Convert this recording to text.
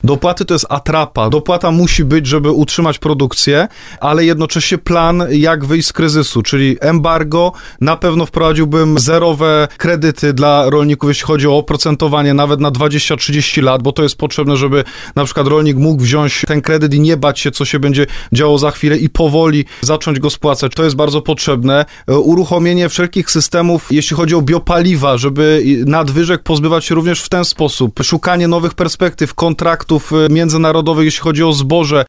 Dopłaty to jest atrapa. Dopłata musi być, żeby utrzymać produkcję, ale jednocześnie plan, jak wyjść z kryzysu, czyli embargo. Na pewno wprowadziłbym zerowe kredyty dla rolników, jeśli chodzi o oprocentowanie nawet na 20-30 lat, bo to jest potrzebne, żeby na przykład rolnik mógł wziąć ten kredyt i nie bać się, co się będzie działo za chwilę i powoli zacząć go spłacać. To jest bardzo potrzebne. Uruchomienie wszelkich systemów, jeśli chodzi o biopaliwa, żeby nadwyżek pozbywać się również w ten sposób. Szukanie nowych perspektyw, kontraktów międzynarodowych, jeśli chodzi o zboże.